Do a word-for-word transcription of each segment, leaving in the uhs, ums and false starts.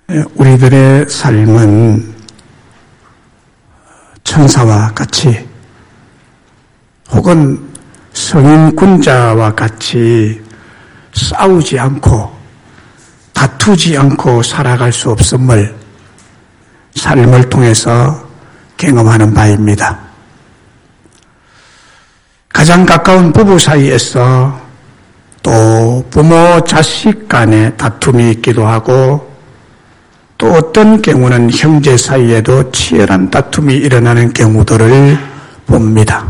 우리들의 삶은 천사와 같이 혹은 성인 군자와 같이 싸우지 않고 다투지 않고 살아갈 수 없음을 삶을 통해서 경험하는 바입니다. 가장 가까운 부부 사이에서 또 부모 자식 간의 다툼이 있기도 하고 또 어떤 경우는 형제 사이에도 치열한 다툼이 일어나는 경우들을 봅니다.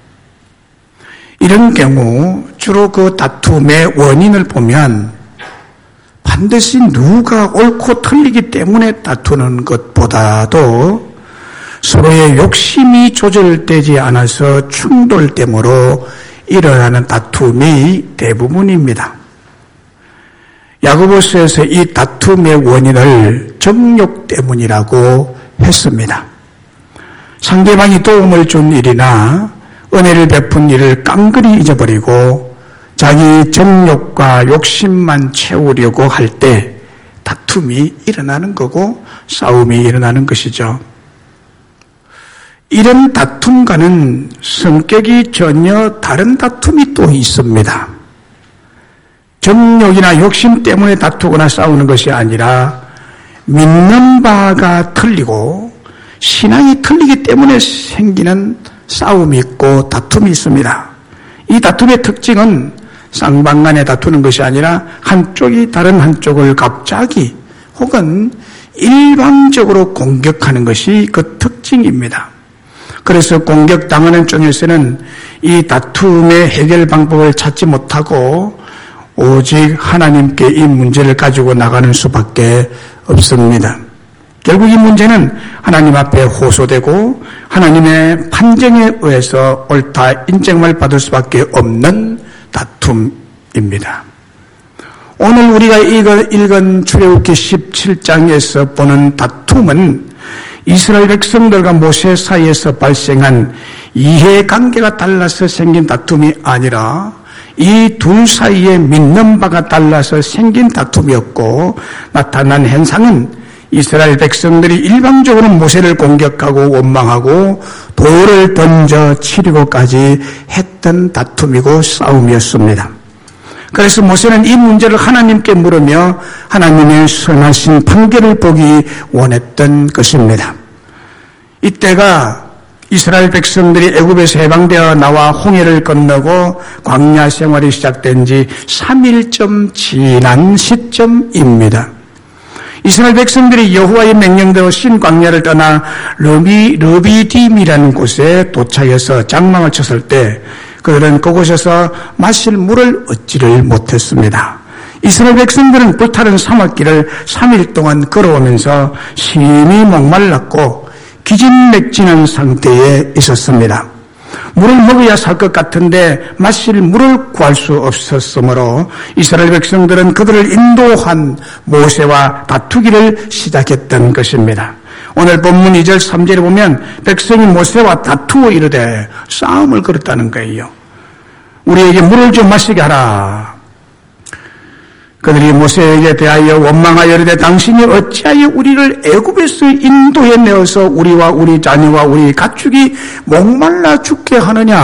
이런 경우 주로 그 다툼의 원인을 보면 반드시 누가 옳고 틀리기 때문에 다투는 것보다도 서로의 욕심이 조절되지 않아서 충돌됨으로 일어나는 다툼이 대부분입니다. 야고보서에서 이 다툼의 원인을 정욕 때문이라고 했습니다. 상대방이 도움을 준 일이나 은혜를 베푼 일을 깡그리 잊어버리고 자기 정욕과 욕심만 채우려고 할 때 다툼이 일어나는 거고 싸움이 일어나는 것이죠. 이런 다툼과는 성격이 전혀 다른 다툼이 또 있습니다. 정욕이나 욕심 때문에 다투거나 싸우는 것이 아니라 믿는 바가 틀리고 신앙이 틀리기 때문에 생기는 싸움이 있고 다툼이 있습니다. 이 다툼의 특징은 쌍방간에 다투는 것이 아니라 한쪽이 다른 한쪽을 갑자기 혹은 일방적으로 공격하는 것이 그 특징입니다. 그래서 공격당하는 쪽에서는 이 다툼의 해결 방법을 찾지 못하고 오직 하나님께 이 문제를 가지고 나가는 수밖에 없습니다. 결국 이 문제는 하나님 앞에 호소되고 하나님의 판정에 의해서 옳다 인정을 받을 수밖에 없는 다툼입니다. 오늘 우리가 읽은 출애굽기 십칠 장에서 보는 다툼은 이스라엘 백성들과 모세 사이에서 발생한 이해관계가 달라서 생긴 다툼이 아니라 이 둘 사이에 믿는 바가 달라서 생긴 다툼이었고 나타난 현상은 이스라엘 백성들이 일방적으로 모세를 공격하고 원망하고 돌을 던져 치려고까지 했던 다툼이고 싸움이었습니다. 그래서 모세는 이 문제를 하나님께 물으며 하나님의 선하신 판결을 보기 원했던 것입니다. 이때가 이스라엘 백성들이 애굽에서 해방되어 나와 홍해를 건너고 광야 생활이 시작된 지 삼 일쯤 지난 시점입니다. 이스라엘 백성들이 여호와의 명령대로 신광야를 떠나 르비, 르비딤이라는 곳에 도착해서 장막을 쳤을 때 그들은 그곳에서 마실 물을 얻지를 못했습니다. 이스라엘 백성들은 불타는 사막길을 삼 일 동안 걸어오면서 심히 목말랐고 기진맥진한 상태에 있었습니다. 물을 먹어야 살 것 같은데 마실 물을 구할 수 없었으므로 이스라엘 백성들은 그들을 인도한 모세와 다투기를 시작했던 것입니다. 오늘 본문 이 절 삼 절에 보면 백성이 모세와 다투어 이르되 싸움을 걸었다는 거예요. 우리에게 물을 좀 마시게 하라. 그들이 모세에게 대하여 원망하여 이르되 당신이 어찌하여 우리를 애굽에서 인도해 내어서 우리와 우리 자녀와 우리 가축이 목말라 죽게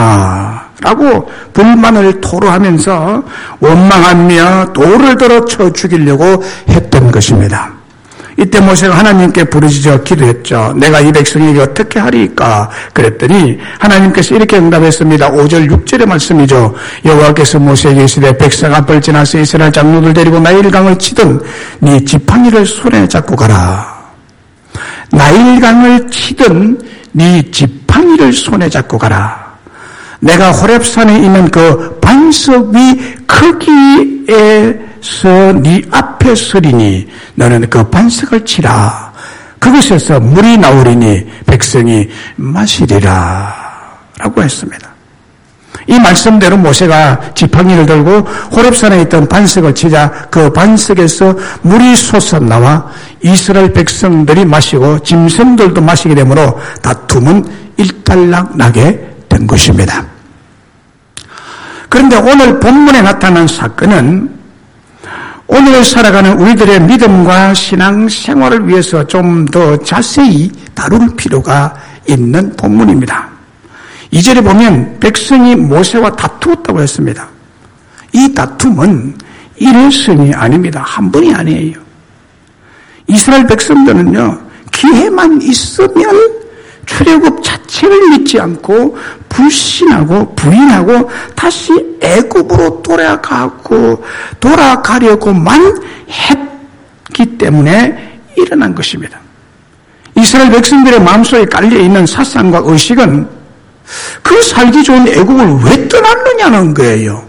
하느냐라고 불만을 토로하면서 원망하며 돌을 들어 쳐 죽이려고 했던 것입니다. 이때 모세가 하나님께 부르짖어 기도했죠. 내가 이 백성에게 어떻게 하리까? 그랬더니 하나님께서 이렇게 응답했습니다. 오 절 육 절의 말씀이죠. 여호와께서 모세에게 이르시되 백성 앞을 지나서 이스라엘 장로들 데리고 나일강을 치든 네 지팡이를 손에 잡고 가라. 나일강을 치든 네 지팡이를 손에 잡고 가라. 내가 호렙산에 있는 그 반석 위 크기에 서 네 앞에 서리니 너는 그 반석을 치라. 그것에서 물이 나오리니 백성이 마시리라 라고 했습니다. 이 말씀대로 모세가 지팡이를 들고 호렙산에 있던 반석을 치자 그 반석에서 물이 솟아나와 이스라엘 백성들이 마시고 짐승들도 마시게 되므로 다툼은 일단락 나게 된 것입니다. 그런데 오늘 본문에 나타난 사건은 오늘 살아가는 우리들의 믿음과 신앙 생활을 위해서 좀 더 자세히 다룰 필요가 있는 본문입니다. 이 절에 보면 백성이 모세와 다투었다고 했습니다. 이 다툼은 일회성이 아닙니다. 한 번이 아니에요. 이스라엘 백성들은요, 기회만 있으면 출애굽 자체를 믿지 않고 불신하고 부인하고 다시 애굽으로 돌아가고 돌아가려고만 했기 때문에 일어난 것입니다. 이스라엘 백성들의 마음속에 깔려있는 사상과 의식은 그 살기 좋은 애굽을 왜 떠났느냐는 거예요.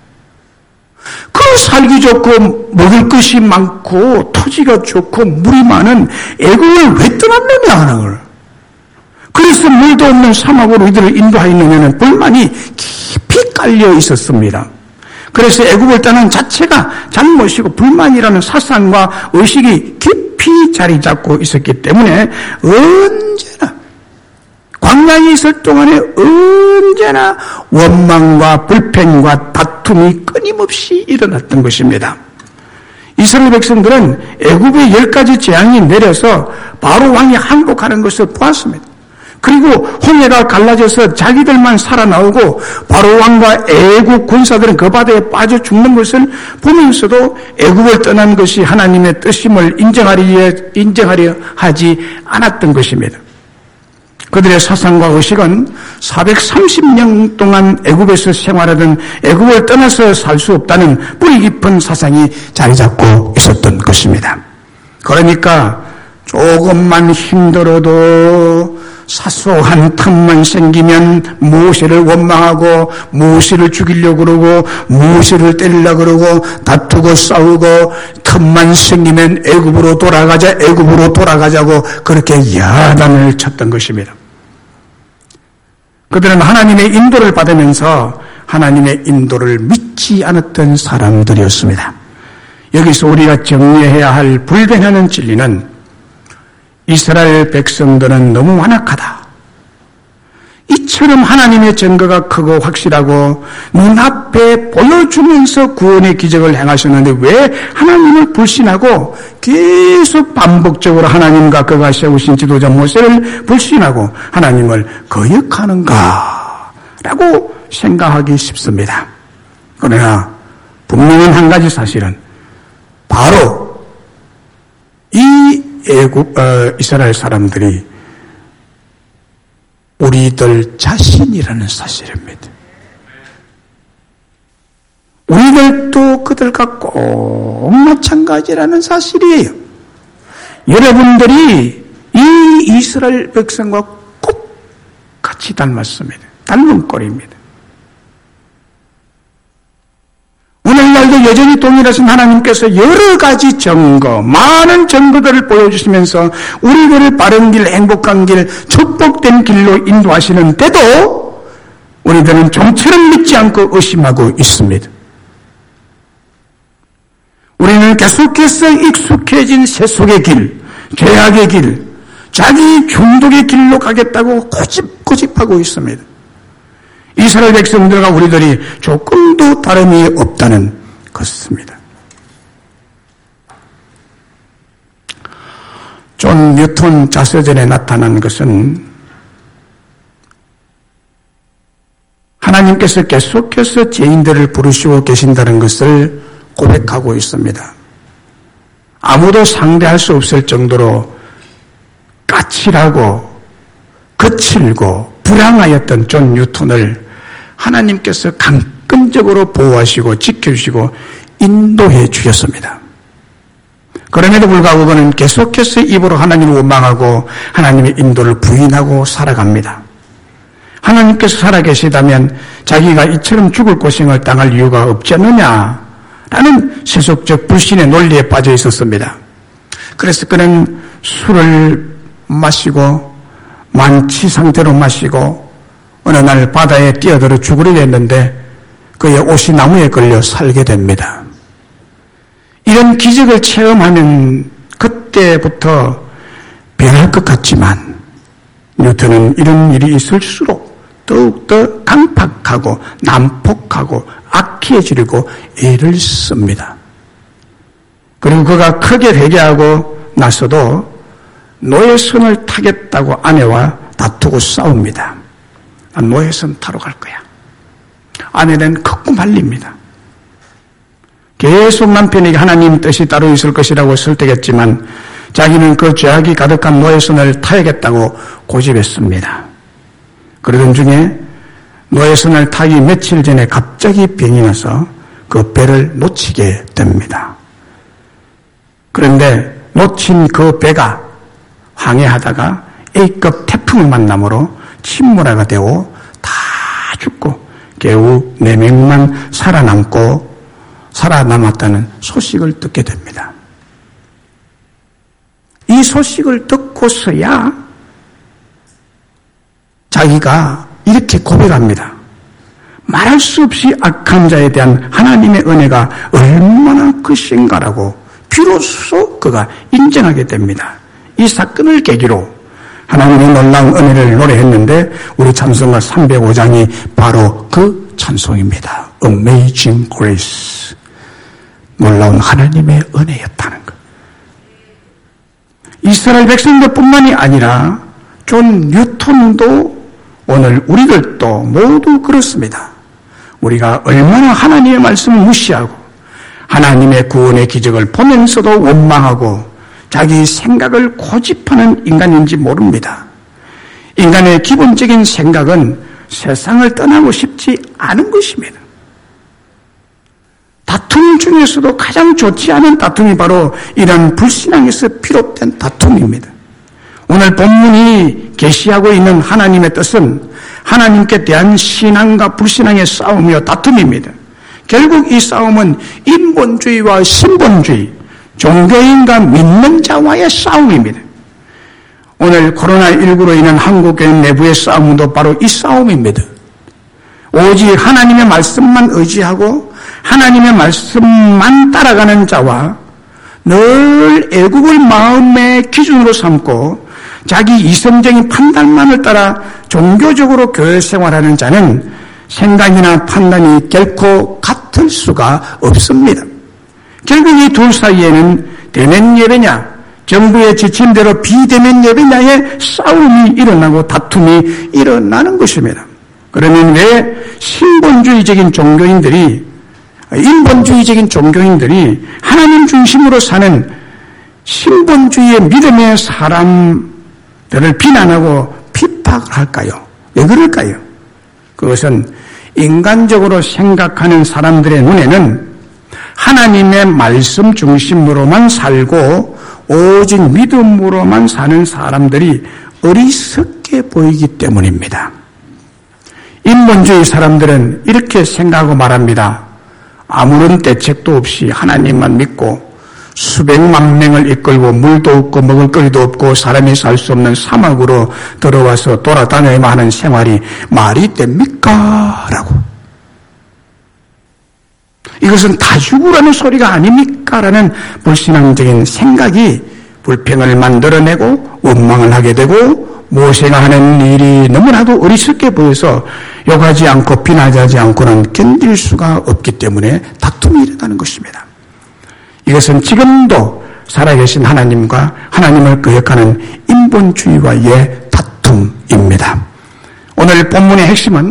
그 살기 좋고 먹을 것이 많고 토지가 좋고 물이 많은 애굽을 왜 떠났느냐 하는 걸. 그래서 물도 없는 사막으로 이들을 인도하였느냐는 불만이 깊이 깔려 있었습니다. 그래서 애굽을 떠난 자체가 잘못이고 불만이라는 사상과 의식이 깊이 자리 잡고 있었기 때문에 언제나 광야에 있을 동안에 언제나 원망과 불평과 다툼이 끊임없이 일어났던 것입니다. 이스라엘 백성들은 애굽의 열 가지 재앙이 내려서 바로 왕이 항복하는 것을 보았습니다. 그리고 홍해가 갈라져서 자기들만 살아나오고 바로 왕과 애굽 군사들은 그 바다에 빠져 죽는 것을 보면서도 애굽을 떠난 것이 하나님의 뜻임을 인정하려, 인정하려 하지 않았던 것입니다. 그들의 사상과 의식은 사백삼십 년 동안 애굽에서 생활하던 애굽을 떠나서 살 수 없다는 뿌리 깊은 사상이 자리 잡고 있었던 것입니다. 그러니까 조금만 힘들어도 사소한 틈만 생기면 모세를 원망하고 모세를 죽이려고 그러고 모세를 때리려고 그러고 다투고 싸우고 틈만 생기면 애굽으로 돌아가자 애굽으로 돌아가자고 그렇게 야단을 쳤던 것입니다. 그들은 하나님의 인도를 받으면서 하나님의 인도를 믿지 않았던 사람들이었습니다. 여기서 우리가 정리해야 할 불변하는 진리는 이스라엘 백성들은 너무 완악하다. 이처럼 하나님의 증거가 크고 확실하고 눈앞에 보여주면서 구원의 기적을 행하셨는데 왜 하나님을 불신하고 계속 반복적으로 하나님과 그가 세우신 지도자 모세를 불신하고 하나님을 거역하는가 라고 생각하기 쉽습니다. 그러나 분명한 한 가지 사실은 바로 이 애굽 어, 이스라엘 사람들이 우리들 자신이라는 사실입니다. 우리들도 그들과 꼭 마찬가지라는 사실이에요. 여러분들이 이 이스라엘 백성과 꼭 같이 닮았습니다. 닮은 꼴입니다. 오늘날도 여전히 동일하신 하나님께서 여러 가지 증거, 많은 증거들을 보여주시면서 우리들을 바른 길, 행복한 길, 축복된 길로 인도하시는데도 우리들은 좀처럼 믿지 않고 의심하고 있습니다. 우리는 계속해서 익숙해진 세속의 길, 죄악의 길, 자기 중독의 길로 가겠다고 고집고집하고 있습니다. 이스라엘 백성들과 우리들이 조금도 다름이 없다는 것입니다. 존 뉴턴 자서전에 나타난 것은 하나님께서 계속해서 죄인들을 부르시고 계신다는 것을 고백하고 있습니다. 아무도 상대할 수 없을 정도로 까칠하고 거칠고 불량하였던 존 뉴턴을 하나님께서 강권적으로 보호하시고 지켜주시고 인도해 주셨습니다. 그럼에도 불구하고 그는 계속해서 입으로 하나님을 원망하고 하나님의 인도를 부인하고 살아갑니다. 하나님께서 살아계시다면 자기가 이처럼 죽을 고생을 당할 이유가 없지 않느냐라는 세속적 불신의 논리에 빠져 있었습니다. 그래서 그는 술을 마시고 만취 상태로 마시고 어느 날 바다에 뛰어들어 죽으려 했는데 그의 옷이 나무에 걸려 살게 됩니다. 이런 기적을 체험하면 그때부터 변할 것 같지만 뉴턴은 이런 일이 있을수록 더욱더 강팍하고 난폭하고 악해지려고 애를 씁니다. 그리고 그가 크게 회개하고 나서도 노예선을 타겠다고 아내와 다투고 싸웁니다. 난 노예선 타러 갈 거야. 아내는 극구 말립니다. 계속 남편에게 하나님 뜻이 따로 있을 것이라고 설득했지만 자기는 그 죄악이 가득한 노예선을 타야겠다고 고집했습니다. 그러던 중에 노예선을 타기 며칠 전에 갑자기 병이 나서 그 배를 놓치게 됩니다. 그런데 놓친 그 배가 항해하다가 A급 태풍을 만남으로 침몰하게 되고 다 죽고 겨우 네 명만 살아남고 살아남았다는 소식을 듣게 됩니다. 이 소식을 듣고서야 자기가 이렇게 고백합니다. 말할 수 없이 악한 자에 대한 하나님의 은혜가 얼마나 크신가라고 비로소 그가 인정하게 됩니다. 이 사건을 계기로 하나님의 놀라운 은혜를 노래했는데 우리 찬송가 삼백오 장이 바로 그 찬송입니다. Amazing Grace. 놀라운 하나님의 은혜였다는 것. 이스라엘 백성들뿐만이 아니라 존 뉴턴도 오늘 우리들도 모두 그렇습니다. 우리가 얼마나 하나님의 말씀을 무시하고 하나님의 구원의 기적을 보면서도 원망하고 자기 생각을 고집하는 인간인지 모릅니다. 인간의 기본적인 생각은 세상을 떠나고 싶지 않은 것입니다. 다툼 중에서도 가장 좋지 않은 다툼이 바로 이런 불신앙에서 비롯된 다툼입니다. 오늘 본문이 계시하고 있는 하나님의 뜻은 하나님께 대한 신앙과 불신앙의 싸움이요 다툼입니다. 결국 이 싸움은 인본주의와 신본주의, 종교인과 믿는 자와의 싸움입니다. 오늘 코로나십구로 인한 한국교회 내부의 싸움도 바로 이 싸움입니다. 오직 하나님의 말씀만 의지하고 하나님의 말씀만 따라가는 자와 늘 애국을 마음의 기준으로 삼고 자기 이성적인 판단만을 따라 종교적으로 교회 생활하는 자는 생각이나 판단이 결코 같을 수가 없습니다. 결국 이 둘 사이에는 대면 예배냐, 정부의 지침대로 비대면 예배냐의 싸움이 일어나고 다툼이 일어나는 것입니다. 그러면 왜 신본주의적인 종교인들이, 인본주의적인 종교인들이 하나님 중심으로 사는 신본주의의 믿음의 사람들을 비난하고 핍박을 할까요? 왜 그럴까요? 그것은 인간적으로 생각하는 사람들의 눈에는 하나님의 말씀 중심으로만 살고 오직 믿음으로만 사는 사람들이 어리석게 보이기 때문입니다. 인본주의 사람들은 이렇게 생각하고 말합니다. 아무런 대책도 없이 하나님만 믿고 수백만 명을 이끌고 물도 없고 먹을 거리도 없고 사람이 살 수 없는 사막으로 들어와서 돌아다녀야만 하는 생활이 말이 됩니까? 라고. 이것은 다 죽으라는 소리가 아닙니까? 라는 불신앙적인 생각이 불평을 만들어내고 원망을 하게 되고 모세가 하는 일이 너무나도 어리석게 보여서 욕하지 않고 비난하지 않고는 견딜 수가 없기 때문에 다툼이 일어나는 것입니다. 이것은 지금도 살아계신 하나님과 하나님을 거역하는 인본주의와의 다툼입니다. 오늘 본문의 핵심은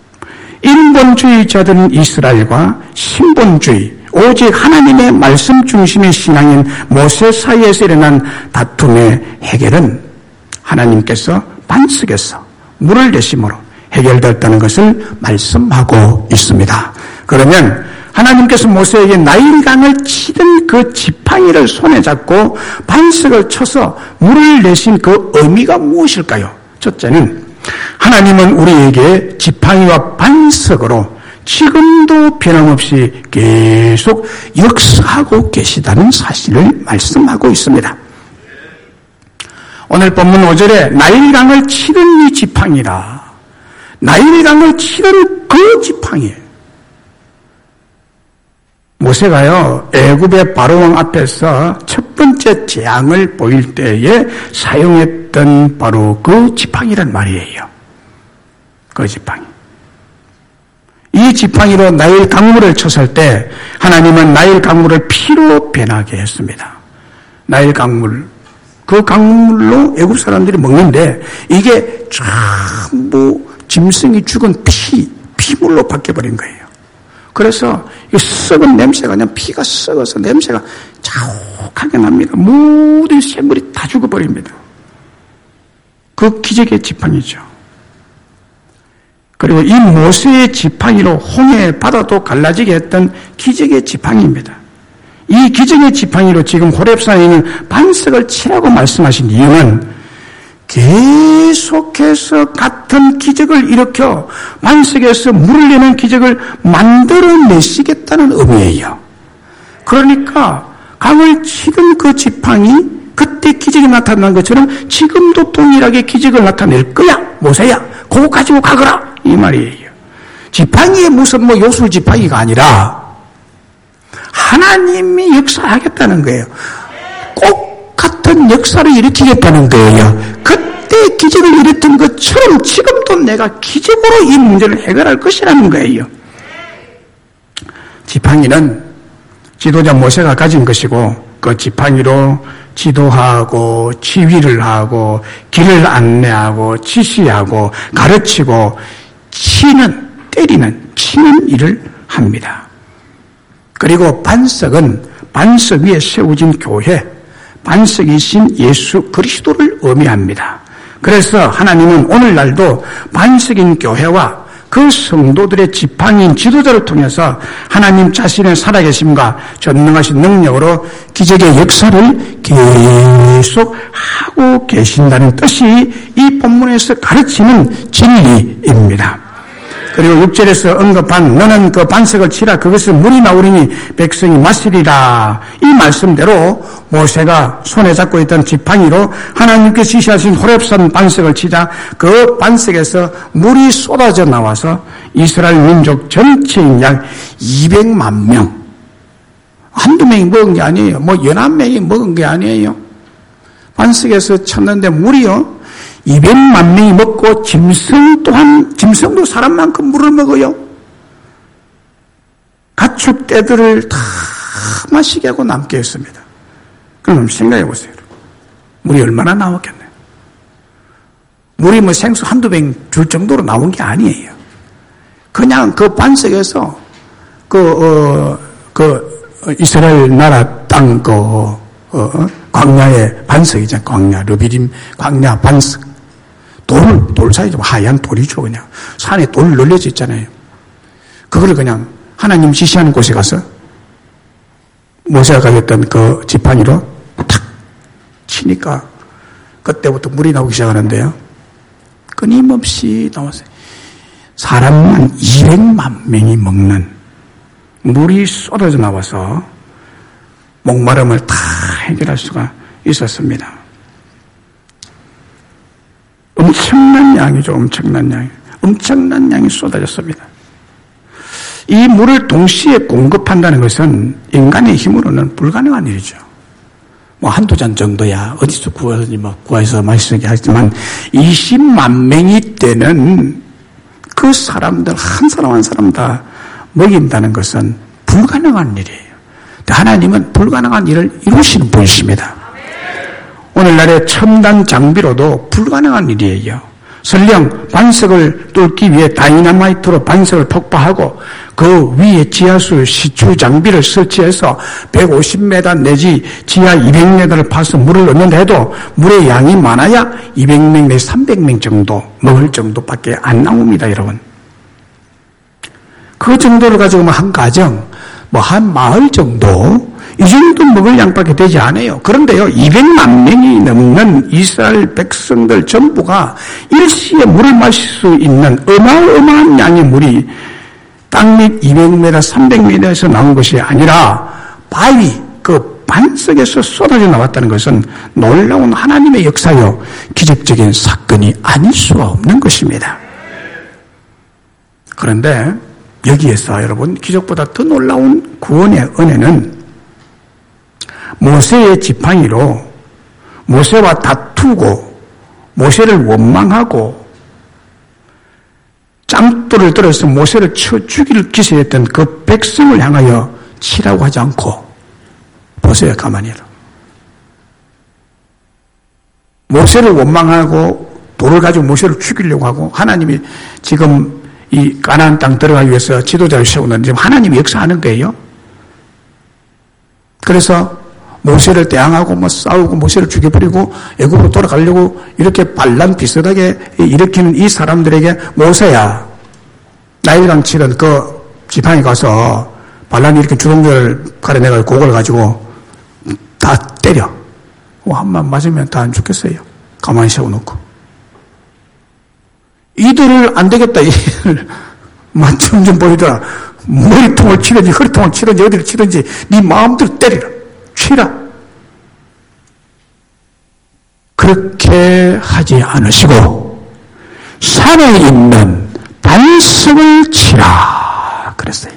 인본주의자들은 이스라엘과 신본주의, 오직 하나님의 말씀 중심의 신앙인 모세 사이에서 일어난 다툼의 해결은 하나님께서 반석에서 물을 내심으로 해결됐다는 것을 말씀하고 있습니다. 그러면 하나님께서 모세에게 나일강을 치던 그 지팡이를 손에 잡고 반석을 쳐서 물을 내신 그 의미가 무엇일까요? 첫째는 하나님은 우리에게 지팡이와 반석으로 지금도 변함없이 계속 역사하고 계시다는 사실을 말씀하고 있습니다. 오늘 본문 오 절에 나일강을 치던 이 지팡이라. 나일강을 치던 그 지팡이에요. 모세가요, 애굽의 바로왕 앞에서 첫 번째 재앙을 보일 때에 사용했던 바로 그 지팡이란 말이에요. 그 지팡이. 이 이 지팡이로 나일 강물을 쳤을 때 하나님은 나일 강물을 피로 변하게 했습니다. 나일 강물, 그 강물로 애굽 사람들이 먹는데 이게 전부 짐승이 죽은 피, 피물로 바뀌어버린 거예요. 그래서 이 썩은 냄새가 그냥 피가 썩어서 냄새가 자욱하게 납니다. 모든 샘물이 다 죽어버립니다. 그 기적의 지팡이죠. 그리고 이 모세의 지팡이로 홍해 바다도 갈라지게 했던 기적의 지팡이입니다. 이 기적의 지팡이로 지금 호렙산에 있는 반석을 치라고 말씀하신 이유는 계속해서 같은 기적을 일으켜 반석에서 물을 내는 기적을 만들어내시겠다는 의미예요. 그러니까 강을 치던 그 지팡이, 그때 기적이 나타난 것처럼 지금도 동일하게 기적을 나타낼 거야. 모세야, 그거 가지고 가거라. 이 말이에요. 지팡이의 무슨 뭐 요술 지팡이가 아니라 하나님이 역사하겠다는 거예요. 꼭 같은 역사를 일으키겠다는 거예요. 그때 기적을 일으킨 것처럼 지금도 내가 기적으로 이 문제를 해결할 것이라는 거예요. 지팡이는 지도자 모세가 가진 것이고 그 지팡이로 지도하고 지휘를 하고 길을 안내하고 지시하고 가르치고 치는, 때리는, 치는 일을 합니다. 그리고 반석은 반석 위에 세워진 교회, 반석이신 예수 그리스도를 의미합니다. 그래서 하나님은 오늘날도 반석인 교회와 그 성도들의 지팡이인 지도자를 통해서 하나님 자신의 살아계심과 전능하신 능력으로 기적의 역사를 계속 하고 계신다는 뜻이 이 본문에서 가르치는 진리입니다. 그리고 육 절에서 언급한 너는 그 반석을 치라 그것은 물이 나오리니 백성이 마시리라 이 말씀대로 모세가 손에 잡고 있던 지팡이로 하나님께 지시하신 호렙산 반석을 치자 그 반석에서 물이 쏟아져 나와서 이스라엘 민족 전체인 약 이백만 명, 한두 명이 먹은 게 아니에요. 뭐 열한 명이 먹은 게 아니에요. 반석에서 쳤는데 물이요 이백만 명이 먹고 짐승 또한 짐승도 사람만큼 물을 먹어요. 가축떼들을 다 마시게 하고 남게 했습니다. 그럼 생각해 보세요. 물이 얼마나 나왔겠네요. 물이 뭐 생수 한두 병 줄 정도로 나온 게 아니에요. 그냥 그 반석에서 그, 어, 그 이스라엘 나라 땅 그, 어, 광야의 반석이잖아요. 광야, 르비딤 광야 반석. 돌, 돌 사이에 하얀 돌이죠, 그냥. 산에 돌 널려져 있잖아요. 그거를 그냥 하나님 지시하는 곳에 가서 모세가 가졌던 그 지팡이로 탁 치니까 그때부터 물이 나오기 시작하는데요. 끊임없이 나왔어요. 사람만 이백만 명이 먹는 물이 쏟아져 나와서 목마름을 다 해결할 수가 있었습니다. 엄청난 양이죠. 엄청난 양이. 엄청난 양이 쏟아졌습니다. 이 물을 동시에 공급한다는 것은 인간의 힘으로는 불가능한 일이죠. 뭐 한두 잔 정도야 어디서 구해서, 뭐 구해서 마시게 하지만 이십만 명이 되는 그 사람들 한 사람 한 사람 다 먹인다는 것은 불가능한 일이에요. 하나님은 불가능한 일을 이루시는 분이십니다. 오늘날의 첨단 장비로도 불가능한 일이에요. 설령 반석을 뚫기 위해 다이너마이트로 반석을 폭파하고 그 위에 지하수 시추 장비를 설치해서 백오십 미터 내지 지하 이백 미터를 파서 물을 넣는다 해도 물의 양이 많아야 이백 명 내지 삼백 명 정도 먹을 정도밖에 안 나옵니다, 여러분. 그 정도를 가지고 한 가정, 뭐 한 마을 정도 이 정도 먹을 양밖에 되지 않아요. 그런데요, 이백만 명이 넘는 이스라엘 백성들 전부가 일시에 물을 마실 수 있는 어마어마한 양의 물이 땅 밑 이백 미터, 삼백 미터에서 나온 것이 아니라 바위, 그 반석에서 쏟아져 나왔다는 것은 놀라운 하나님의 역사요, 기적적인 사건이 아닐 수가 없는 것입니다. 그런데 여기에서 여러분, 기적보다 더 놀라운 구원의 은혜는 모세의 지팡이로 모세와 다투고 모세를 원망하고 짬돌을 들어서 모세를 쳐 죽일 기세였던 그 백성을 향하여 치라고 하지 않고 보세요. 가만히. 모세를 원망하고 돌을 가지고 모세를 죽이려고 하고 하나님이 지금 이 가나안 땅 들어가기 위해서 지도자를 세우는 지금 하나님이 역사하는 거예요. 그래서 모세를 대항하고 뭐 싸우고 모세를 죽여버리고 애굽으로 돌아가려고 이렇게 반란 비슷하게 일으키는 이 사람들에게 모세야 나일강 치던 그 지팡이 가서 반란이 이렇게 주동절을 가려내가 그걸 가지고 다 때려. 한번 맞으면 다 안 죽겠어요. 가만히 세워놓고. 이들을 안 되겠다. 이들 맞춤 좀 보이더라. 머리통을 치든지 허리통을 치든지 어디를 치든지 네 마음대로 때리라. 치라. 그렇게 하지 않으시고 산에 있는 반석을 치라. 그랬어요.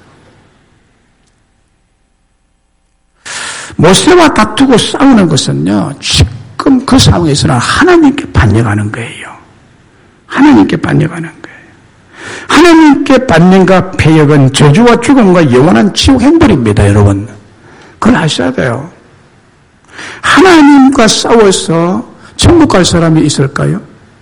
모세와 다투고 싸우는 것은요, 지금 그 상황에서는 하나님께 반역하는 거예요. 하나님께 반역하는 거예요. 하나님께 반역과 패역은 저주와 죽음과 영원한 지옥 행벌입니다, 여러분. 그걸 아셔야 돼요. 하나님과 싸워서 천국 갈 사람이 있을까요?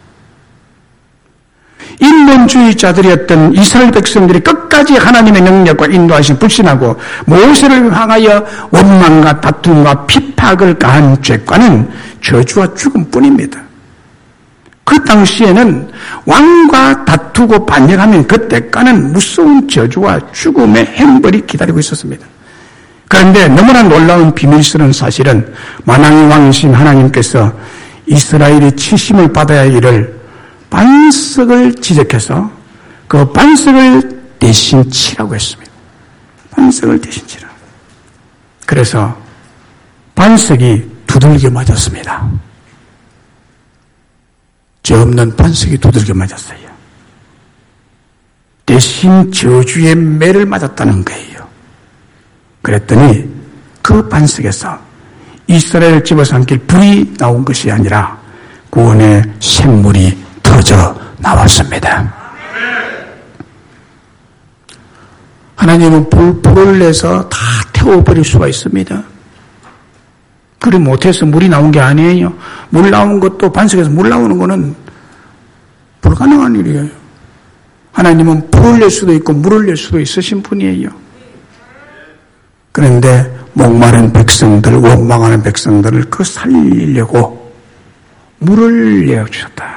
인본주의자들이었던 이스라엘 백성들이 끝까지 하나님의 능력과 인도하심 불신하고 모세를 향하여 원망과 다툼과 핍박을 가한 죄과는 저주와 죽음뿐입니다. 그 당시에는 왕과 다투고 반역하면 그 대가는 무서운 저주와 죽음의 행벌이 기다리고 있었습니다. 그런데 너무나 놀라운 비밀스러운 사실은 만왕의 왕이신 하나님께서 이스라엘이 치심을 받아야 할 일을 반석을 지적해서 그 반석을 대신 치라고 했습니다. 반석을 대신 치라. 그래서 반석이 두들겨 맞았습니다. 죄 없는 반석이 두들겨 맞았어요. 대신 저주의 매를 맞았다는 거예요. 그랬더니 그 반석에서 이스라엘 집어삼킬 불이 나온 것이 아니라 구원의 샘물이 터져 나왔습니다. 하나님은 불, 불을 내서 다 태워버릴 수가 있습니다. 그리 못해서 물이 나온 게 아니에요. 물 나온 것도 반석에서 물 나오는 거는 불가능한 일이에요. 하나님은 불을 낼 수도 있고 물을 낼 수도 있으신 분이에요. 그런데 목마른 백성들, 원망하는 백성들을 그 살리려고 물을 내어주셨다.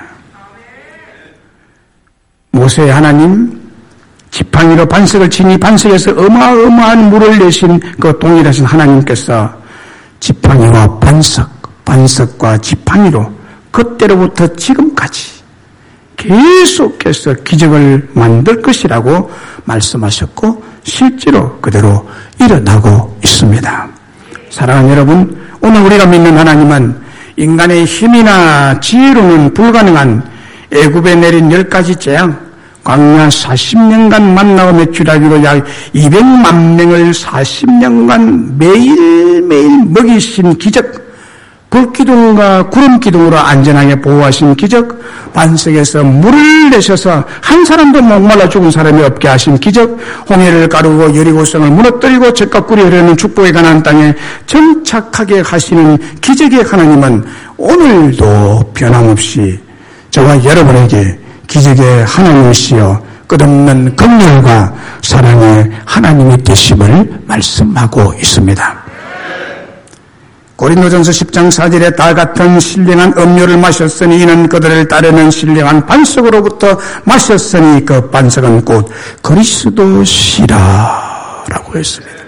모세 하나님 지팡이로 반석을 치니 반석에서 어마어마한 물을 내신 그 동일하신 하나님께서 지팡이와 반석, 반석과 지팡이로 그때로부터 지금까지 계속해서 기적을 만들 것이라고 말씀하셨고 실제로 그대로 일어나고 있습니다. 사랑하는 여러분, 오늘 우리가 믿는 하나님은 인간의 힘이나 지혜로는 불가능한 애굽에 내린 열 가지 재앙, 광야 사십 년간 만나고 메추라기로 약 이백만 명을 사십 년간 매일매일 먹이신 기적, 불기둥과 구름기둥으로 안전하게 보호하신 기적, 반석에서 물을 내셔서 한 사람도 목말라 죽은 사람이 없게 하신 기적, 홍해를 가르고 여리고성을 무너뜨리고 젖과 꿀이 흐르는 축복에 관한 땅에 정착하게 하시는 기적의 하나님은 오늘도 변함없이 저와 여러분에게 기적의 하나님이시여 끝없는 긍휼과 사랑의 하나님이 되심을 말씀하고 있습니다. 고린도전서 십 장 사 절에 다 같은 신령한 음료를 마셨으니 이는 그들을 따르는 신령한 반석으로부터 마셨으니 그 반석은 곧 그리스도시라라고 했습니다.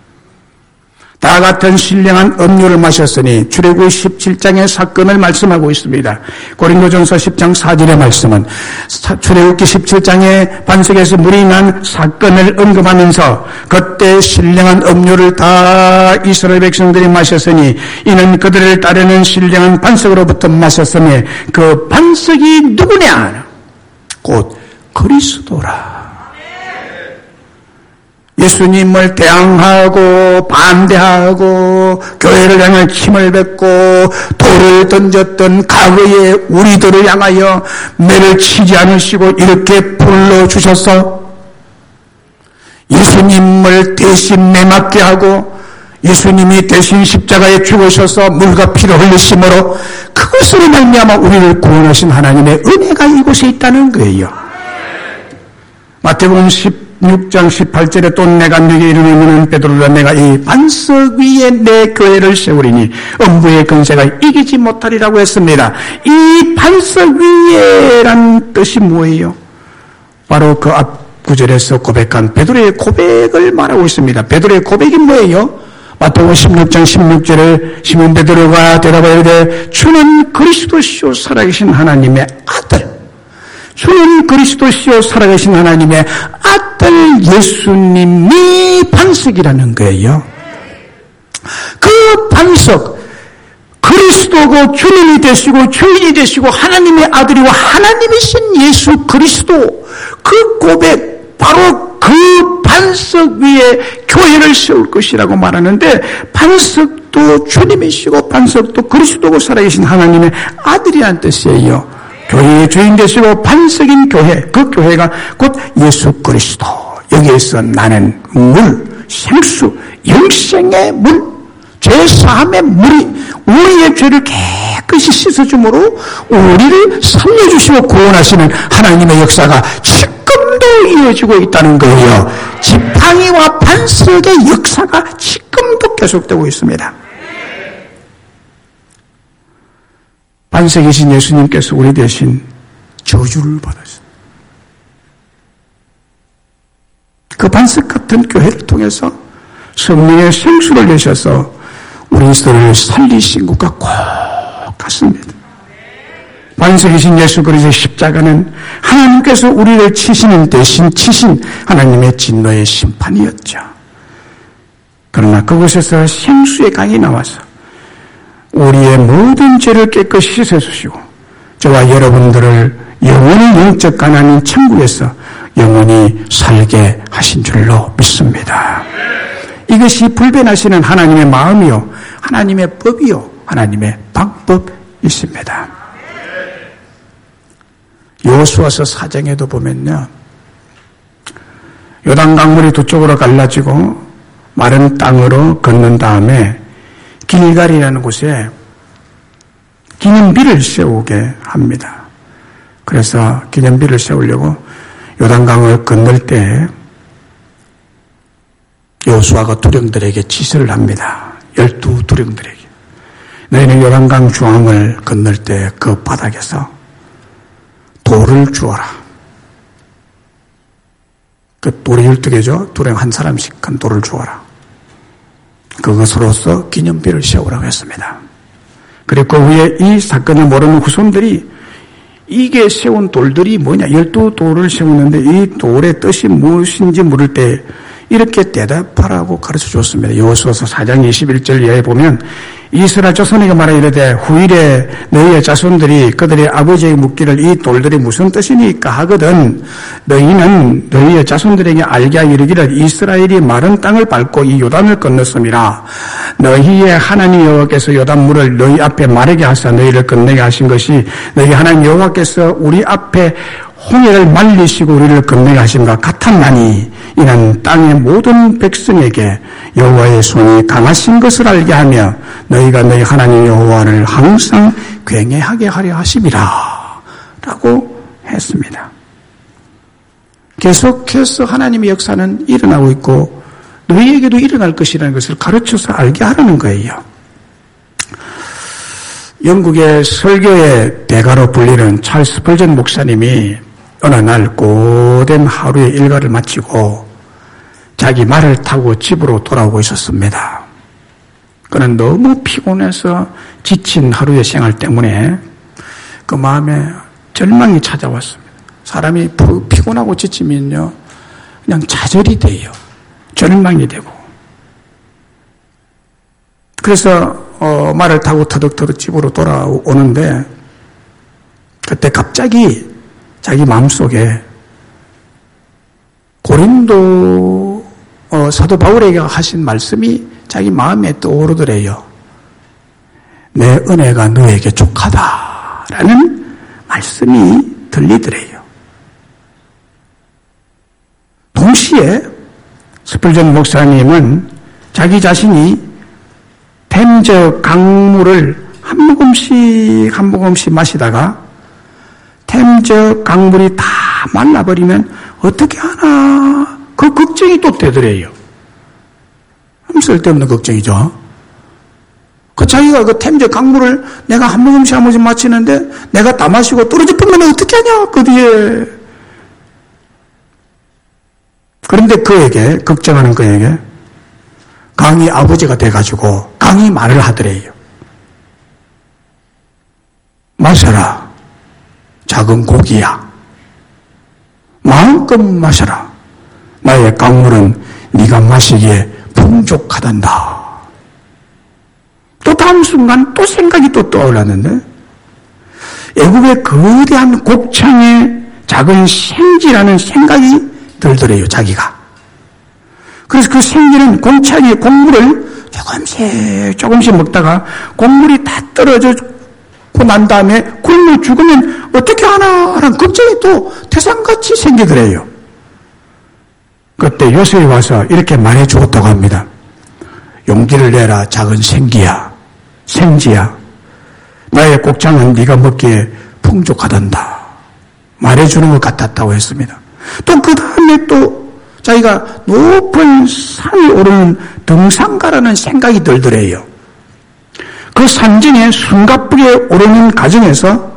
다 같은 신령한 음료를 마셨으니 출애굽기 십칠 장의 사건을 말씀하고 있습니다. 고린도전서 십 장 사 절의 말씀은 출애굽기 십칠 장의 반석에서 물이 난 사건을 언급하면서 그때 신령한 음료를 다 이스라엘 백성들이 마셨으니 이는 그들을 따르는 신령한 반석으로부터 마셨으니 그 반석이 누구냐? 곧 그리스도라. 예수님을 대항하고 반대하고 교회를 향해 침을 뱉고 돌을 던졌던 과거의 우리들을 향하여 매를 치지 않으시고 이렇게 불러주셔서 예수님을 대신 매맞게 하고 예수님이 대신 십자가에 죽으셔서 물과 피를 흘리심으로 그것으로 말미암아 우리를 구원하신 하나님의 은혜가 이곳에 있다는 거예요. 마태복음 십육 장 십팔 절에 또 내가 네게 이르노니 베드로라 내가 이 반석 위에 내 교회를 세우리니 음부의 권세가 이기지 못하리라고 했습니다. 이 반석 위에란 뜻이 뭐예요? 바로 그 앞 구절에서 고백한 베드로의 고백을 말하고 있습니다. 베드로의 고백이 뭐예요? 마태복음 십육 장 십육 절에 시몬 베드로가 대답하여 이르되 주는 그리스도시요 살아계신 하나님의 아들, 주는 그리스도시요 살아계신 하나님의 아들 예수님이 반석이라는 거예요. 그 반석, 그리스도고 주님이 되시고 주인이 되시고 하나님의 아들이고 하나님이신 예수 그리스도, 그 고백, 바로 그 반석 위에 교회를 세울 것이라고 말하는데, 반석도 주님이시고 반석도 그리스도고 살아계신 하나님의 아들이란 뜻이에요. 교회의 주인 되시고 반석인 교회, 그 교회가 곧 예수 그리스도. 여기에서 나는 물, 생수, 영생의 물, 죄사함의 물이 우리의 죄를 깨끗이 씻어주므로 우리를 살려주시고 구원하시는 하나님의 역사가 지금도 이어지고 있다는 거예요. 지팡이와 반석의 역사가 지금도 계속되고 있습니다. 반석이신 예수님께서 우리 대신 저주를 받으셨습니다. 그 반석 같은 교회를 통해서 성령의 생수를 내셔서 우리 스스로를 살리신 것과 꼭 같습니다. 반석이신 예수 그리스도의 십자가는 하나님께서 우리를 치시는 대신 치신 하나님의 진노의 심판이었죠. 그러나 그곳에서 생수의 강이 나와서 우리의 모든 죄를 깨끗이 씻어주시고 저와 여러분들을 영원히 영적 가난인 천국에서 영원히 살게 하신 줄로 믿습니다. 이것이 불변하시는 하나님의 마음이요, 하나님의 법이요, 하나님의 방법이십니다. 여호수아서 사 장에도 보면요, 요단 강물이 두 쪽으로 갈라지고 마른 땅으로 걷는 다음에 길갈이라는 곳에 기념비를 세우게 합니다. 그래서 기념비를 세우려고 요단강을 건널 때 여호수아가 두령들에게 지시를 합니다. 열두 두령들에게. 너희는 요단강 중앙을 건널 때 그 바닥에서 돌을 주어라. 그 돌이 열두 개죠. 두령 한 사람씩 한 돌을 주어라. 그것으로서 기념비를 세우라고 했습니다. 그리고 그 위에 이 사건을 모르는 후손들이 이게 세운 돌들이 뭐냐, 열두 돌을 세우는데 이 돌의 뜻이 무엇인지 물을 때 이렇게 대답하라고 가르쳐 줬습니다. 여호수아서 사 장 이십일 절 이하에 보면 이스라엘 자손에게 말하 이르되 후일에 너희의 자손들이 그들의 아버지에게 묻기를 이 돌들이 무슨 뜻이니까 하거든 너희는 너희의 자손들에게 알게 하여 이르기를 이스라엘이 마른 땅을 밟고 이 요단을 건넜음이라. 너희의 하나님 여호와께서 요단물을 너희 앞에 마르게 하사 너희를 건너게 하신 것이 너희 하나님 여호와께서 우리 앞에 홍해를 말리시고 우리를 건너게 하심과 같았나니 이는 땅의 모든 백성에게 여호와의 손이 강하신 것을 알게 하며 너희가 너희 하나님 여호와를 항상 경외하게 하려 하심이라 라고 했습니다. 계속해서 하나님의 역사는 일어나고 있고 너희에게도 일어날 것이라는 것을 가르쳐서 알게 하라는 거예요. 영국의 설교의 대가로 불리는 찰스 펄전 목사님이 어느 날 고된 하루의 일과를 마치고 자기 말을 타고 집으로 돌아오고 있었습니다. 그는 너무 피곤해서 지친 하루의 생활 때문에 그 마음에 절망이 찾아왔습니다. 사람이 피곤하고 지치면요 그냥 좌절이 돼요. 절망이 되고. 그래서 어, 말을 타고 터득터득 집으로 돌아오는데 그때 갑자기 자기 마음속에 고린도 어, 사도 바울에게 하신 말씀이 자기 마음에 떠오르더래요. 내 은혜가 너에게 족하다라는 말씀이 들리더래요. 동시에 스펄전 목사님은 자기 자신이 템저 강물을 한 모금씩 한 모금씩 마시다가 템저 강물이 다 말라버리면 어떻게 하나 그 걱정이 또 되더래요. 쓸데없는 걱정이죠. 그 자기가 그 템저 강물을 내가 한 모금씩 한 모금씩 마시는데 내가 다 마시고 떨어져 버리면 어떻게 하냐 그 뒤에. 그런데 그에게 걱정하는 그에게 강이 아버지가 돼가지고 강이 말을 하더래요. 마셔라. 작은 고기야. 마음껏 마셔라. 나의 강물은 네가 마시기에 풍족하단다. 또 다음 순간 또 생각이 또 떠올랐는데 애국의 거대한 곡창에 작은 생지라는 생각이 들더래요. 자기가. 그래서 그 생기는 곡창의 곡물을 조금씩 조금씩 먹다가 곡물이 다 떨어지고 난 다음에 굶어 죽으면 어떻게 하나 하는 걱정이 또 태산같이 생기더래요. 그때 요셉이 와서 이렇게 말해 주었다고 합니다. 용기를 내라 작은 생기야. 생지야. 나의 곡창은 네가 먹기에 풍족하단다. 말해주는 것 같았다고 했습니다. 또 그 다음에 또 자기가 높은 산에 오르는 등산가라는 생각이 들더래요. 그 산진에 숨가쁘게 오르는 과정에서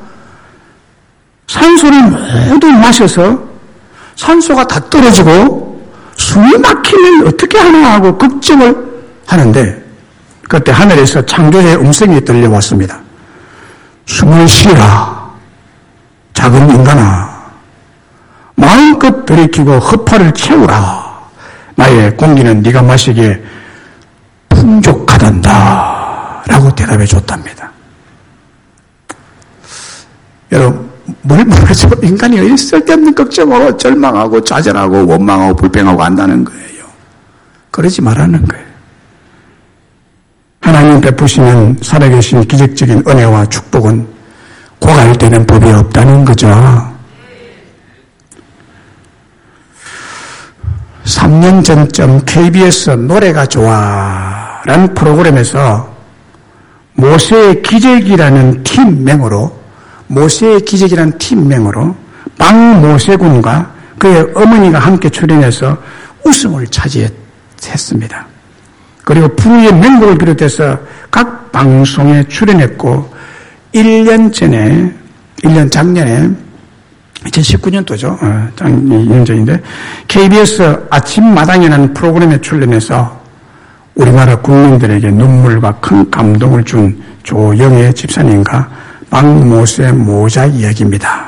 산소를 모두 마셔서 산소가 다 떨어지고 숨이 막히면 어떻게 하나 하고 걱정을 하는데 그때 하늘에서 창조자의 음성이 들려왔습니다. 숨을 쉬라. 작은 인간아. 마음껏 들이키고 허파를 채우라. 나의 공기는 네가 마시기에 풍족하단다. 라고 대답해 줬답니다. 여러분, 뭘 모르죠? 인간이 쓸데없는 걱정하고 절망하고 좌절하고 원망하고 불평하고 한다는 거예요. 그러지 말라는 거예요. 하나님 베푸시는 살아계신 기적적인 은혜와 축복은 고갈되는 법이 없다는 거죠. 삼 년 전쯤 케이비에스 노래가 좋아 라는 프로그램에서 모세의 기적이라는 팀명으로 모세의 기적이라는 팀명으로 박모세군과 그의 어머니가 함께 출연해서 우승을 차지했습니다. 그리고 부의 명곡을 비롯해서 각 방송에 출연했고 일 년 전에 일 년 작년에 이천십구 년도죠. 어, 이 년 전인데 케이비에스 아침마당이라는 프로그램에 출연해서 우리나라 국민들에게 눈물과 큰 감동을 준 조영애 집사님과 박모세 모자 이야기입니다.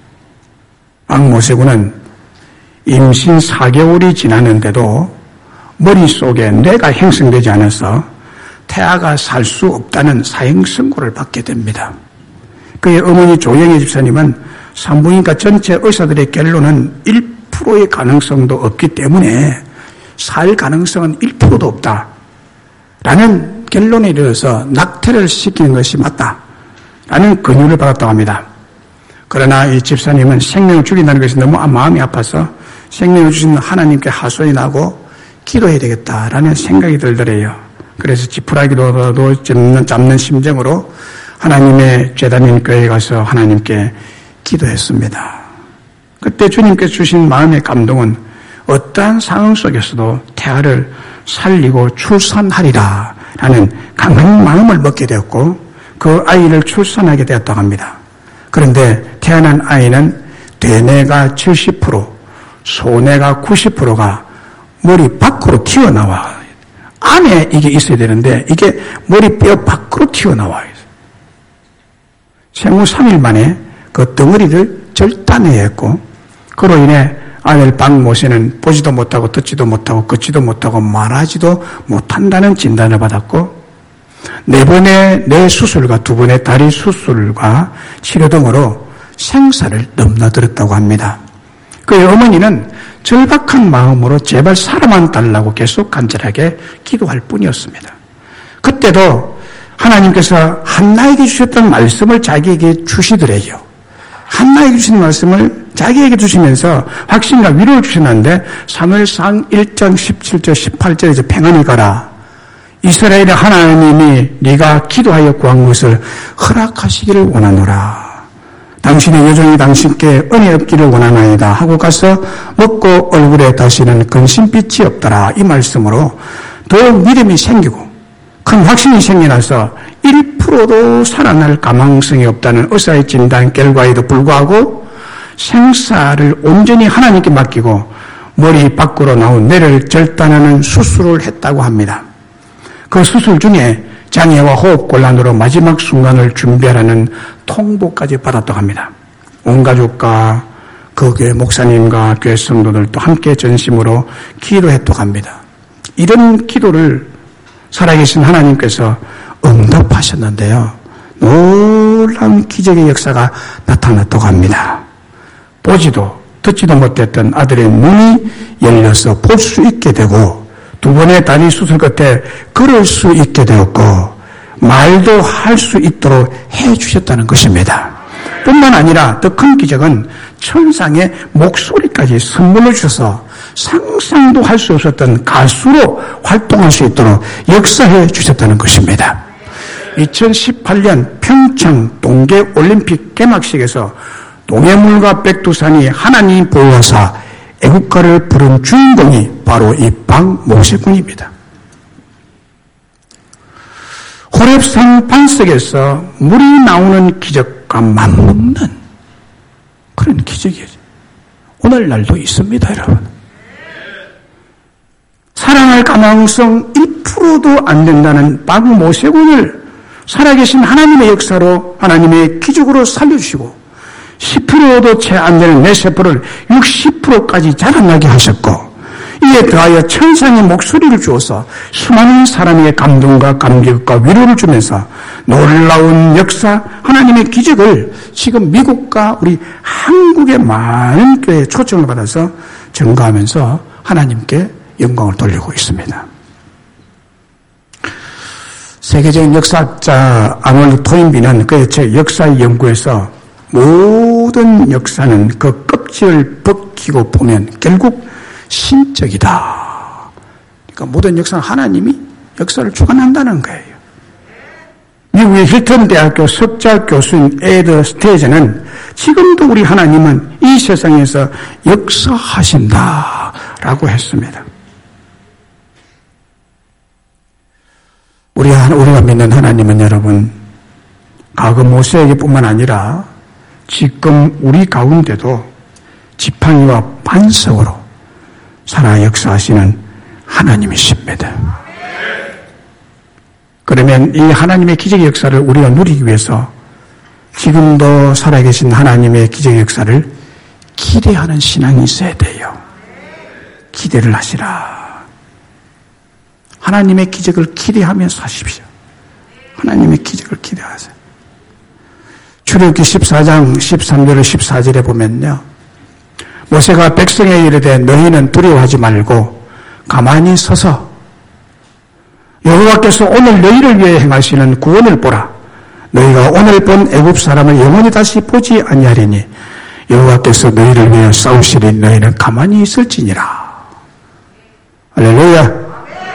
박모세군은 임신 사 개월이 지났는데도 머릿속에 뇌가 형성되지 않아서 태아가 살 수 없다는 사형선고를 받게 됩니다. 그의 어머니 조영애 집사님은 산부인과 전체 의사들의 결론은 일 퍼센트의 가능성도 없기 때문에 살 가능성은 일 퍼센트도 없다. 라는 결론에 이르러서 낙태를 시키는 것이 맞다. 라는 권유를 받았다고 합니다. 그러나 이 집사님은 생명을 죽인다는 것이 너무 마음이 아파서 생명을 주신 하나님께 하소연이 나고 기도해야 되겠다라는 생각이 들더래요. 그래서 지푸라기로라도 잡는, 잡는 심정으로 하나님의 제단인 교회에 가서 하나님께 기도했습니다. 그때 주님께서 주신 마음의 감동은 어떠한 상황 속에서도 태아를 살리고 출산하리라 라는 강한 마음을 먹게 되었고 그 아이를 출산하게 되었다고 합니다. 그런데 태어난 아이는 대뇌가 칠십 퍼센트, 소뇌가 구십 퍼센트가 머리 밖으로 튀어나와. 안에 이게 있어야 되는데 이게 머리뼈 밖으로 튀어나와요. 생후 삼 일 만에 그 덩어리를 절단해야 했고 그로 인해 아들 박모세는 보지도 못하고 듣지도 못하고 걷지도 못하고 말하지도 못한다는 진단을 받았고 네 번의 뇌 수술과 두 번의 다리 수술과 치료 등으로 생사를 넘나들었다고 합니다. 그의 어머니는 절박한 마음으로 제발 살아만 달라고 계속 간절하게 기도할 뿐이었습니다. 그때도 하나님께서 한나에게 주셨던 말씀을 자기에게 주시더래요. 한나에게 주신 말씀을 자기에게 주시면서 확신과 위로를 주셨는데 사무엘상 일 장 십칠 절 십팔 절에 평안히 가라. 이스라엘의 하나님이 네가 기도하여 구한 것을 허락하시기를 원하노라. 당신의 여종이 당신께 은혜 없기를 원하나이다 하고 가서 먹고 얼굴에 다시는 근심빛이 없더라. 이 말씀으로 더욱 믿음이 생기고 큰 확신이 생겨나서 일 퍼센트도 살아날 가망성이 없다는 의사의 진단 결과에도 불구하고 생사를 온전히 하나님께 맡기고 머리 밖으로 나온 뇌를 절단하는 수술을 했다고 합니다. 그 수술 중에 장애와 호흡곤란으로 마지막 순간을 준비하라는 통보까지 받았다고 합니다. 온 가족과 그 교회 목사님과 교회 성도들도 함께 전심으로 기도했다고 합니다. 이런 기도를 살아계신 하나님께서 응답하셨는데요. 놀라운 기적의 역사가 나타났다고 합니다. 보지도 듣지도 못했던 아들의 눈이 열려서 볼 수 있게 되고 두 번의 다리 수술 끝에 걸을 수 있게 되었고 말도 할 수 있도록 해주셨다는 것입니다. 뿐만 아니라 더 큰 기적은 천상의 목소리까지 선물로 주셔서 상상도 할 수 없었던 가수로 활동할 수 있도록 역사해 주셨다는 것입니다. 이천십팔 년 평창 동계올림픽 개막식에서 동해물과 백두산이 하나님 보호하사 애국가를 부른 주인공이 바로 이 박모세군입니다. 호렙산 반석에서 물이 나오는 기적과 맞먹는 그런 기적이에요. 오늘날도 있습니다, 여러분. 살아날 가능성 일 퍼센트도 안 된다는 박모세군을 살아계신 하나님의 역사로 하나님의 기적으로 살려주시고 십 퍼센트도 채 안 되는 내 세포를 육십 퍼센트까지 자라나게 하셨고 이에 더하여 천상의 목소리를 주어서 수많은 사람에게 감동과 감격과 위로를 주면서 놀라운 역사, 하나님의 기적을 지금 미국과 우리 한국의 많은 교회에 초청을 받아서 증거하면서 하나님께 영광을 돌리고 있습니다. 세계적인 역사학자 아놀드 토인비는 그의 책 역사의 연구에서 모든 역사는 그 껍질을 벗기고 보면 결국 신적이다. 그러니까 모든 역사는 하나님이 역사를 주관한다는 거예요. 미국의 힐튼 대학교 석자 교수인 에드 스테이저는 지금도 우리 하나님은 이 세상에서 역사하신다라고 했습니다. 우리, 우리가 믿는 하나님은 여러분, 과거 모세에게뿐만 아니라 지금 우리 가운데도 지팡이와 반석으로 살아 역사하시는 하나님이십니다. 그러면 이 하나님의 기적의 역사를 우리가 누리기 위해서 지금도 살아계신 하나님의 기적의 역사를 기대하는 신앙이 있어야 돼요. 기대를 하시라. 하나님의 기적을 기대하면서 하십시오. 하나님의 기적을 기대하세요. 출애굽기 십사 장 십삼 절 십사 절에 보면요. 모세가 백성에게 이르되 너희는 두려워하지 말고 가만히 서서 여호와께서 오늘 너희를 위해 행하시는 구원을 보라. 너희가 오늘 본 애굽 사람을 영원히 다시 보지 아니하리니 여호와께서 너희를 위해 싸우시리 너희는 가만히 있을지니라. 할렐루야.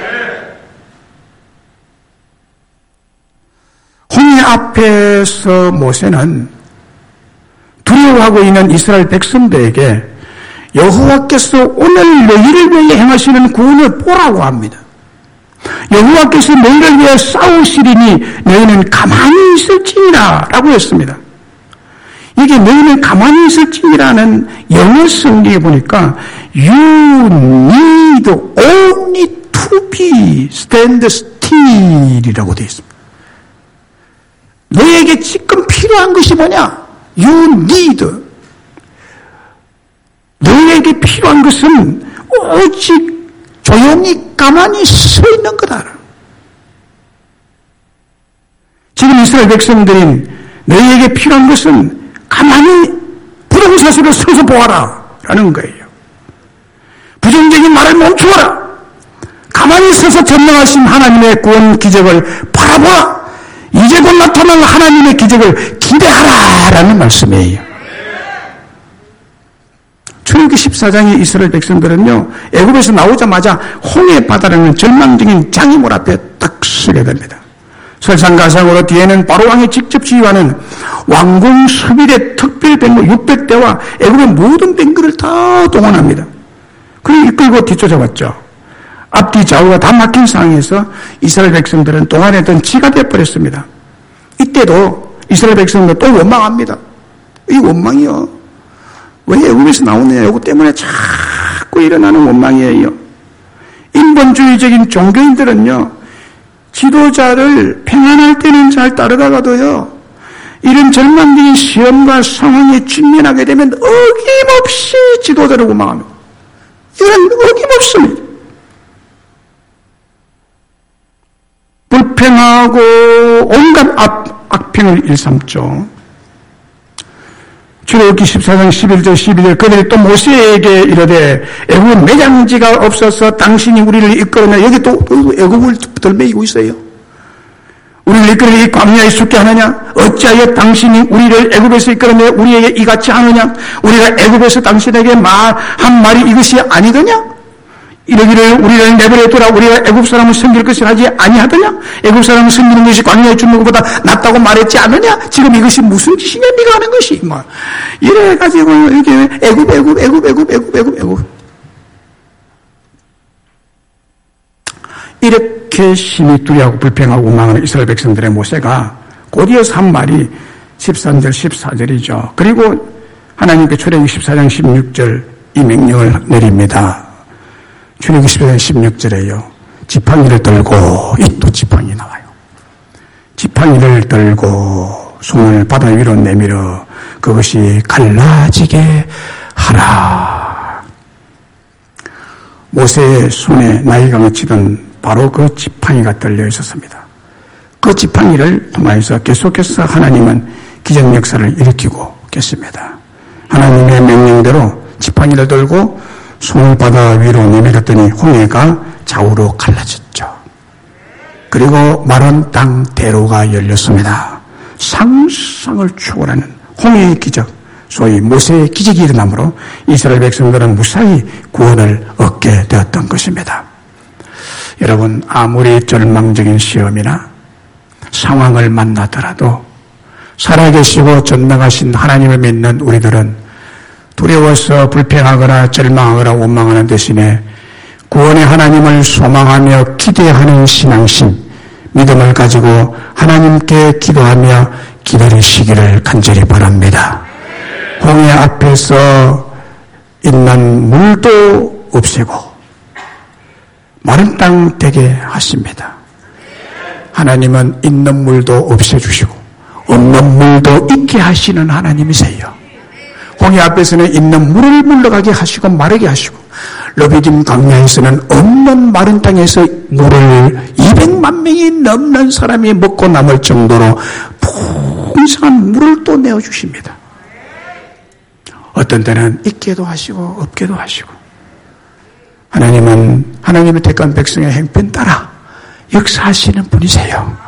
홍해 앞에서 모세는 두려워하고 있는 이스라엘 백성들에게 여호와께서 오늘 너희를 위해 행하시는 구원을 보라고 합니다. 여호와께서 너희를 위해 싸우시리니 너희는 가만히 있을지니라 라고 했습니다. 이게 너희는 가만히 있을지니라는 영어 성경에 보니까 You need only to be stand still 이라고 되어 있습니다. 너에게 지금 필요한 것이 뭐냐? You need. 너에게 필요한 것은 오직 조용히 가만히 서 있는 거다. 지금 이스라엘 백성들인 너희에게 필요한 것은 가만히 부동산으로 서서 보아라 라는 거예요. 부정적인 말을 멈추어라. 가만히 서서 전능하신 하나님의 구원 기적을 바라보라. 이제 곧 나타날 하나님의 기적을 기대하라 라는 말씀이에요. 출애굽기 십사 장의 이스라엘 백성들은요, 애굽에서 나오자마자 홍해 바다라는 절망적인 장애물 앞에 딱 서게 됩니다. 설상가상으로 뒤에는 바로왕이 직접 지휘하는 왕궁 수비대 특별 병거 육백 대와 애굽의 모든 병거를 다 동원합니다. 그리고 이끌고 뒤쫓아왔죠. 앞뒤 좌우가 다 막힌 상황에서 이스라엘 백성들은 동안했던 지가 되어버렸습니다. 이때도 이스라엘 백성들 또 원망합니다. 이 원망이요, 왜 애굽에서 나오느냐, 이거 때문에 자꾸 일어나는 원망이에요. 인본주의적인 종교인들은요, 지도자를 평안할 때는 잘 따르다가도요, 이런 절망적인 시험과 상황에 직면하게 되면 어김없이 지도자를 원망합니다. 이런 어김없습니다. 불평하고 온갖 악, 악평을 일삼죠. 출애굽기 십사 장 십일 절 십이 절 그들이 또 모세에게 이르되 애굽은 매장지가 없어서 당신이 우리를 이끌어내. 여기 또 애굽을 들매이고 있어요. 우리를 이끌어 이 광야에 죽게 하느냐? 어찌하여 당신이 우리를 애굽에서 이끌어내 우리에게 이같이 하느냐? 우리가 애굽에서 당신에게 말 한 말이 이것이 아니더냐? 이러기를 우리를 내버려 두라. 우리가 애굽 사람을 섬길 것을 하지 아니하더냐? 애굽 사람을 섬기는 것이 광야에 죽는 것보다 낫다고 말했지 않느냐? 지금 이것이 무슨 짓이냐? 네가 하는 것이 뭐 이래가지고 이렇게 애굽 애굽 애굽 애굽 애굽 애굽 애굽 이렇게 심히 두려워하고 불평하고 원망하는 이스라엘 백성들의 모세가 곧이어서 한 말이 십삼 절 십사 절이죠. 그리고 하나님께 출애굽기 십사 장 십육 절 이 명령을 내립니다. 출애굽기 십사 장 십육 절에요. 지팡이를 들고, 이 또 지팡이 나와요. 지팡이를 들고 손을 바다 위로 내밀어 그것이 갈라지게 하라. 모세의 손에 나이가 맺히던 바로 그 지팡이가 들려 있었습니다. 그 지팡이를 통해서 계속해서 하나님은 기적 역사를 일으키고 계십니다. 하나님의 명령대로 지팡이를 들고 손을 바다 위로 내밀었더니 홍해가 좌우로 갈라졌죠. 그리고 마른 땅 대로가 열렸습니다. 상상을 초월하는 홍해의 기적, 소위 모세의 기적이 일어나므로 이스라엘 백성들은 무사히 구원을 얻게 되었던 것입니다. 여러분, 아무리 절망적인 시험이나 상황을 만나더라도 살아계시고 전능하신 하나님을 믿는 우리들은 두려워서 불평하거나 절망하거나 원망하는 대신에 구원의 하나님을 소망하며 기대하는 신앙심, 믿음을 가지고 하나님께 기도하며 기다리시기를 간절히 바랍니다. 홍해 앞에서 있는 물도 없애고 마른 땅 되게 하십니다. 하나님은 있는 물도 없애주시고 없는 물도 있게 하시는 하나님이세요. 홍해 앞에서는 있는 물을 물러가게 하시고 마르게 하시고 르비딤 광야에서는 없는 마른 땅에서 물을 이백만 명이 넘는 사람이 먹고 남을 정도로 풍성한 물을 또 내어주십니다. 어떤 때는 있게도 하시고 없게도 하시고 하나님은 하나님의 택한 백성의 행편 따라 역사하시는 분이세요.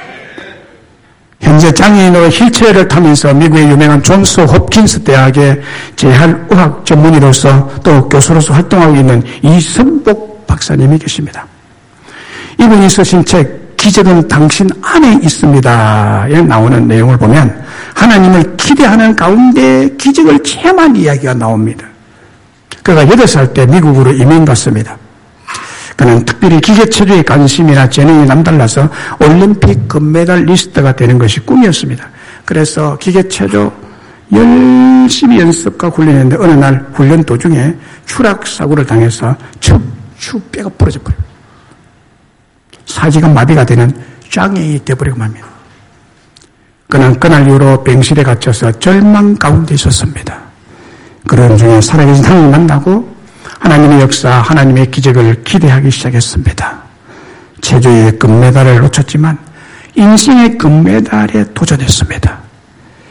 현재 장애인으로 휠체어를 타면서 미국의 유명한 존스 홉킨스 대학의 재활의학 전문의로서 또 교수로서 활동하고 있는 이성복 박사님이 계십니다. 이분이 쓰신 책 기적은 당신 안에 있습니다에 나오는 내용을 보면 하나님을 기대하는 가운데 기적을 체험한 이야기가 나옵니다. 그가 여덟 살 때 미국으로 이민 갔습니다. 그는 특별히 기계체조에 관심이나 재능이 남달라서 올림픽 금메달리스트가 되는 것이 꿈이었습니다. 그래서 기계체조 열심히 연습과 훈련했는데 어느 날 훈련 도중에 추락사고를 당해서 척추 뼈가 부러져 버려요. 사지가 마비가 되는 장애인이 되어버리고 맙니다. 그는 그날 이후로 병실에 갇혀서 절망 가운데 있었습니다. 그런 중에 살아계신 하나님을 만나고 하나님의 역사, 하나님의 기적을 기대하기 시작했습니다. 체조의 금메달을 놓쳤지만 인생의 금메달에 도전했습니다.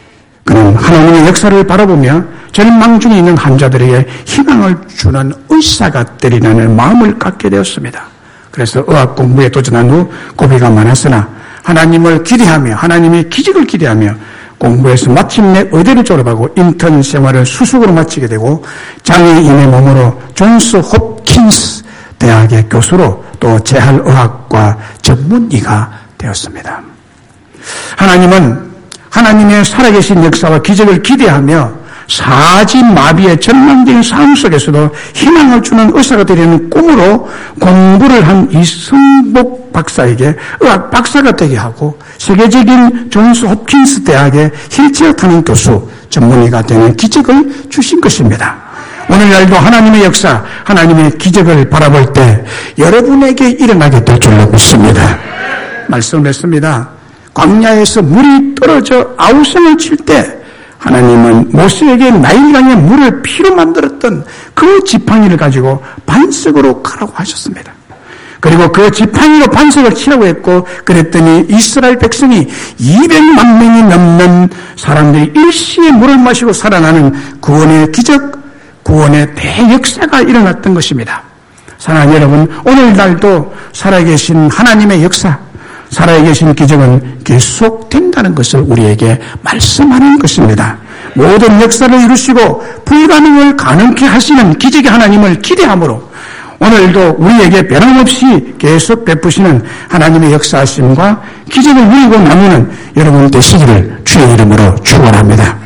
그는 하나님의 역사를 바라보며 절망 중에 있는 환자들에게 희망을 주는 의사가 되리라는 마음을 갖게 되었습니다. 그래서 의학 공부에 도전한 후 고비가 많았으나 하나님을 기대하며 하나님의 기적을 기대하며 공부해서 마침내 의대를 졸업하고 인턴 생활을 수석으로 마치게 되고 장애인의 몸으로 존스 홉킨스 대학의 교수로 또 재활의학과 전문의가 되었습니다. 하나님은 하나님의 살아계신 역사와 기적을 기대하며 사지마비의 절망적인 삶 속에서도 희망을 주는 의사가 되려는 꿈으로 공부를 한 이승복 박사에게 의학 박사가 되게 하고 세계적인 존스 홉킨스 대학의 휠체어 타는 교수 전문의가 되는 기적을 주신 것입니다. 오늘날도 하나님의 역사, 하나님의 기적을 바라볼 때 여러분에게 일어나게 될 줄로 믿습니다. 말씀을 했습니다. 광야에서 물이 떨어져 아우성을 칠 때 하나님은 모세에게 나일강의 물을 피로 만들었던 그 지팡이를 가지고 반석으로 가라고 하셨습니다. 그리고 그 지팡이로 반석을 치라고 했고 그랬더니 이스라엘 백성이 이백만 명이 넘는 사람들이 일시에 물을 마시고 살아나는 구원의 기적, 구원의 대역사가 일어났던 것입니다. 사랑하는 여러분, 오늘날도 살아계신 하나님의 역사, 살아계신 기적은 계속된다는 것을 우리에게 말씀하는 것입니다. 모든 역사를 이루시고 불가능을 가능케 하시는 기적의 하나님을 기대함으로 오늘도 우리에게 변함없이 계속 베푸시는 하나님의 역사하심과 기적을 누리고 나누는 여러분 되시기를 주의 이름으로 축원합니다.